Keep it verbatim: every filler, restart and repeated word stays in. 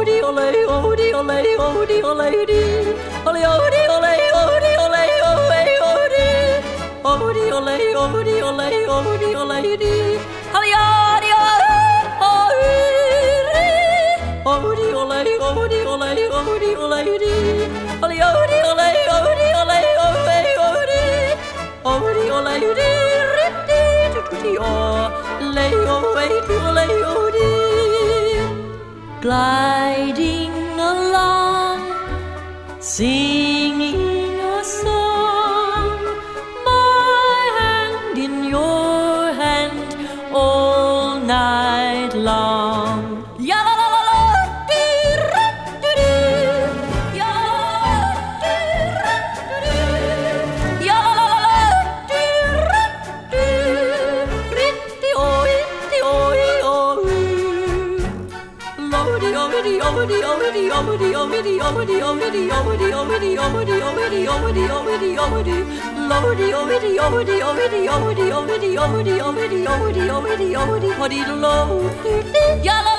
odie ole odie ole odie ole odie ole odie ole odie ole odie odie ole odie ole odie ole odie ole odie odie ole odie ole odie ole odie ole odie ole odie ole odie odie ole odie gliding along, singing a song, my hand in your hand all night long. Ya la la la la, dee ra dee dee. Ya dee ra dee dee. Ya la la la la, dee ra dee. Ritty oi, ritty oi oi. Lodi odi odi odi odi odi odi odi odi odi odi odi odi odi odi odi. Lodi odi odi odi odi odi odi odi odi odi odi odi odi lo. Ya la